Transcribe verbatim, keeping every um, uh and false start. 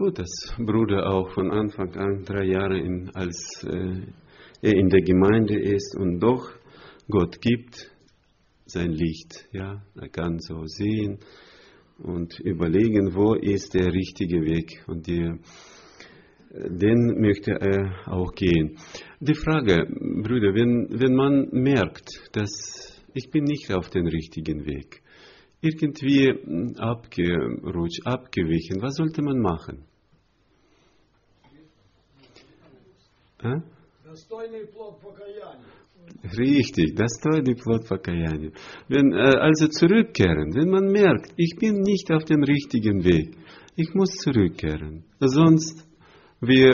gut, dass Bruder auch von Anfang an drei Jahre in, als äh, er in der Gemeinde ist und doch Gott gibt sein Licht. Ja, er kann so sehen und überlegen, wo ist der richtige Weg, und die, den möchte er auch gehen. Die Frage, Brüder, wenn, wenn man merkt, dass ich bin nicht auf dem richtigen Weg, irgendwie abgerutscht, abgewichen, was sollte man machen? А? Достойный плод покаяния. Richtig, достойный плод покаяния. Wenn, äh, also zurückkehren, wenn man merkt, ich bin nicht auf dem richtigen Weg, ich muss zurückkehren. Sonst, wir